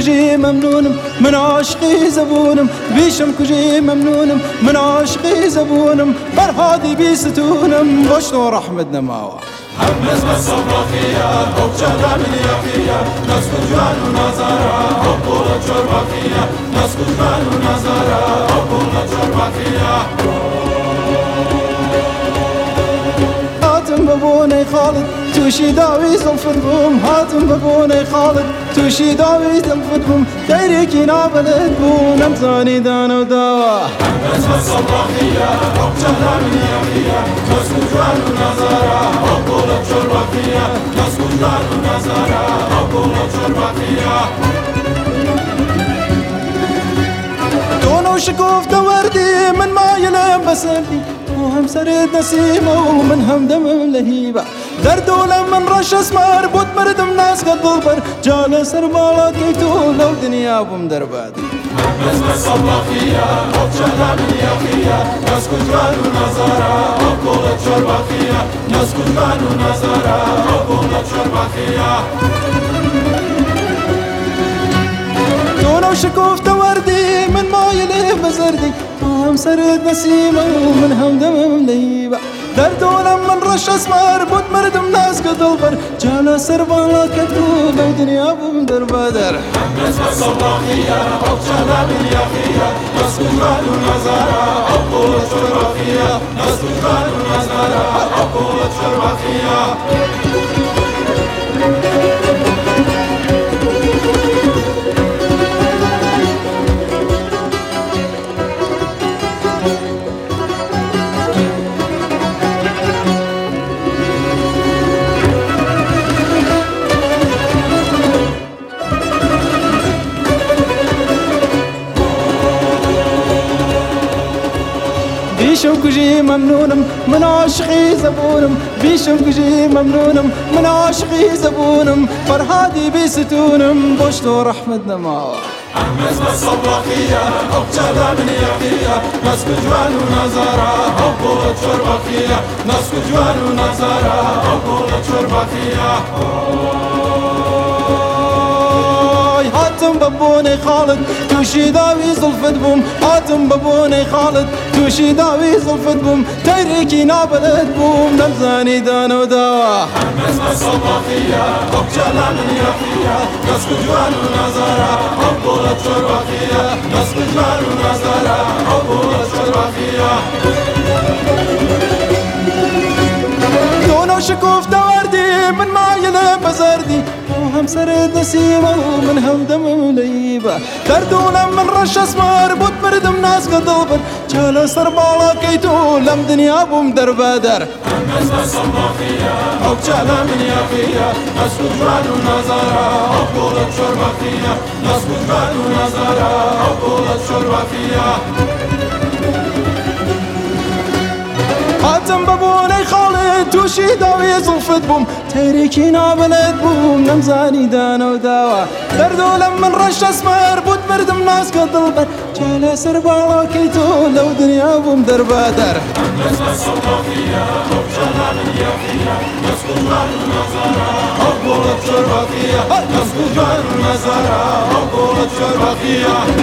کجی ممنونم من عاشقی زبونم بیشم کجی ممنونم من عاشقی زبونم فرهادی بیستونم باشت و رحمت نماوه همز مسافيا او جلا من يقيا نسكت جوان ونظرا او قولة شربكيا نسكت جوان ونظرا او قولة شربكيا هاتم ببوني خالد توشي داوي زلفت بوم هاتم ببوني خالد توشي داوي زلفت بوم خيريكي نابلت بوم نمزاني دانا وداوا همز مسافيا او جلا من يقيا نسكت جوان ونظرا او قولة شربكيا نسكت جوان ونظرا او قولة شربكيا دونو شكوفته وردي من ما يلم بسردي وهم سرد نسيمه ومن هم دم لهيبة دردو لمن رش اسمر بود مردم ناس قد ضلبر جال سربالات كيتو لو دنيا بمدربات همز مسافيا او جلا من يقيا نسكت جوان ونظرا او قولة شربكيا نسكت جوان ونظرا او قولة شربكيا دونو شكوفته وردي من ما يلم بسردي وهم سرد نسيمه ومن هم دم لهيبة دردو لمن رش اسمر بود مردم ناس قد ضلبر جال سربالات كيتو لو دنيا بمدربات همز مسافيا او جلا من يقيا نسكت جوان ونظرا او قولة شربكيا نسكت جوان ونظرا او قولة شربكيا بیشم کجی ممنونم من عاشقی زبونم بیشم کجی ممنونم من عاشقی زبونم فرهادی بیستونم باشت و رحمت نماوه همز مسافيا او جلا من يقيا نسكت جوان ونظرا او قولة شربكيا نسكت جوان ونظرا او قولة شربكيا هاتم ببوني خالد توشي داوي زلفت بوم هاتم ببوني خالد توشي داوي زلفت بوم تيريكي نابلت بوم نمزاني دانا وداوا همز مسافيا او جلا من يقيا نسكت جوان ونظرا او قولة شربكيا نسكت جوان ونظرا او قولة شربكيا دونو شكوفته وردي من ما يلم بزردي وهم سرد نسيمه ومن هم دم لهيبة دردو لمن رش اسمر بود مردم ناس قد ضلبر جال سربالا كيتو لم دنيا بمدربادر همز مسافيا او جلا من يقيا نسكت جوان ونظرا او قولة شربكيا نسكت جوان ونظرا او قولة شربكيا هاتم ببوني خالد توشي داوي زلفت بوم تيريكي نابلت بوم نمزاني دانا وداوا دردو لمن رش اسمر بود مردم ناس قد ضلبر جال سربالا كيتو لو دنيا بمدربادر همز مسافيا او جلا من يقيا نسكت جوان ونظرا او قولة شربكيا نسكت جوان ونظرا او قولة شربكيا